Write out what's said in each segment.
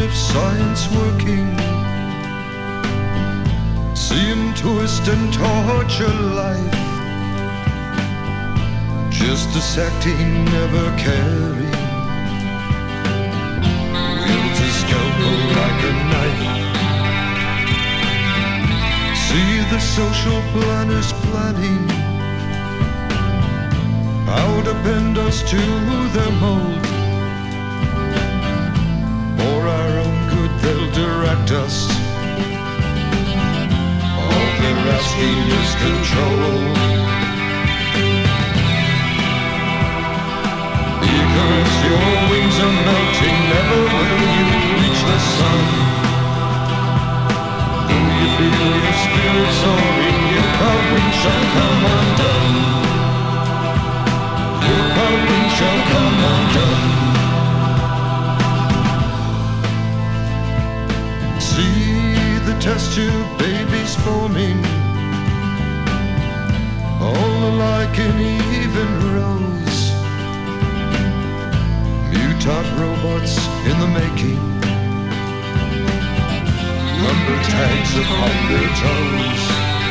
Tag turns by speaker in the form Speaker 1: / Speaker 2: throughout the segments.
Speaker 1: of science working. See him twist and torture life, just a sack he never carried. Wields a scalpel like a knife. See the social planners planning how to bend us to their mold. For our own good they'll direct us. All they're asking is control. Because your wings are melting, never will you reach the sun. Though you feel your spirit soaring, your proud wings shall come undone. Your proud wings shall come undone. See the test tube babies forming, all alike in even rows. Mutant robots in the making, number tags upon their toes.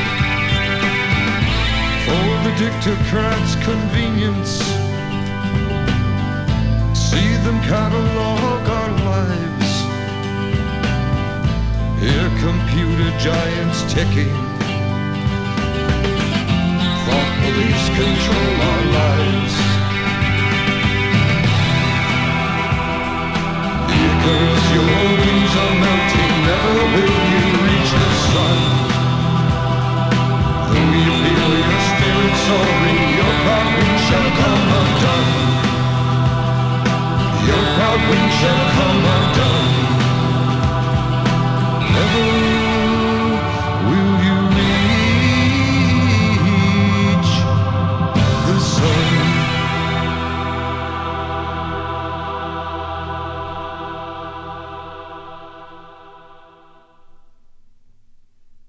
Speaker 1: For the dictocrats' convenience, see them catalog our lives. Hear computer giants ticking, thought police control our lives. Because your wings are melting, never will you reach the sun. Though you feel your spirit soaring, your proud wings shall come undone. Your proud wings shall come undone.